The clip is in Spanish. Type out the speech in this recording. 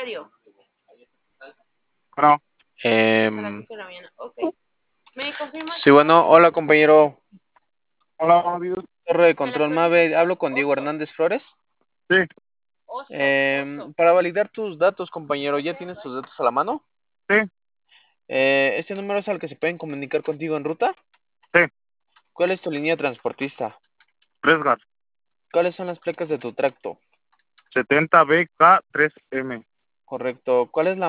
horario? Bueno, A las 8 de la mañana. Ok. ¿Me confirma? Sí, bueno, hola compañero. hola, Dios. Torre de control Mave, hablo con Diego Hernández Flores. Sí, Para validar tus datos, compañero, ¿ya tienes tus datos a la mano? sí, ¿Este número es al que se pueden comunicar contigo en ruta? sí. ¿Cuál es tu línea transportista? Presgas, ¿Cuáles son las placas de tu tracto? 70BK3M. Correcto. ¿Cuál es la